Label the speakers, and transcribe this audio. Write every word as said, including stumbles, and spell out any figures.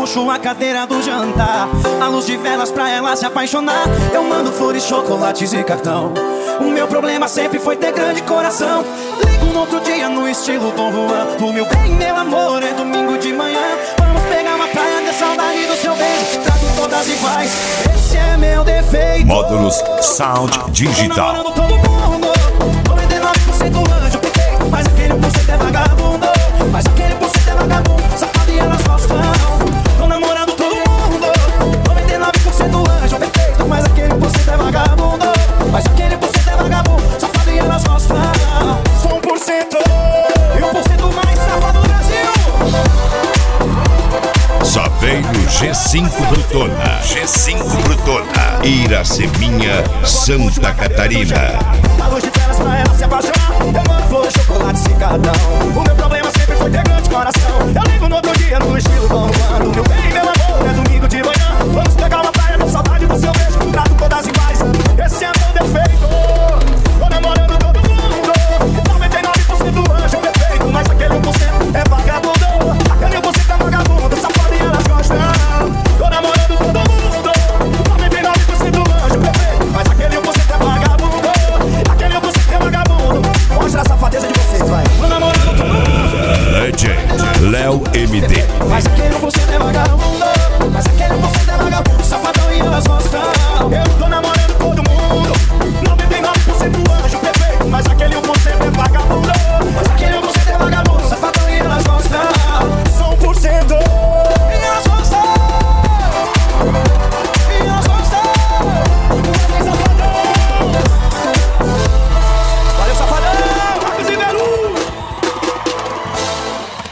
Speaker 1: puxo a cadeira do jantar, a luz de velas pra ela se apaixonar. Eu mando flores, chocolates e cartão. O meu problema sempre foi ter grande coração. Ligo no outro dia no estilo Dom Juan. O meu bem, meu amor, é domingo de manhã. Vamos pegar uma praia, ter saudade do seu beijo. Trato todas iguais, esse é meu defeito.
Speaker 2: Módulos Sound Digital.
Speaker 1: Tô namorando todo mundo, noventa e nove por cento anjo perfeito, mas aquele por cento é vagabundo. Mas aquele por cento é vagabundo, safado e elas gostam. Tô namorando todo mundo, noventa e nove por cento anjo perfeito, mas aquele por cento é vagabundo. Mas aquele por cento é vagabundo, safado e elas gostam. Sou um por cento e um por cento mais safado do Brasil.
Speaker 2: Só veio G cinco Brutona, G cinco Brutona, Iraceminha, Santa Catarina.
Speaker 1: A luz de velas pra ela se apaixonar. Eu mando flores, chocolates e cartão. O meu problema sempre foi ter grande coração. Eu ligo no outro dia no estilo Dom Juan. O meu bem, meu amor,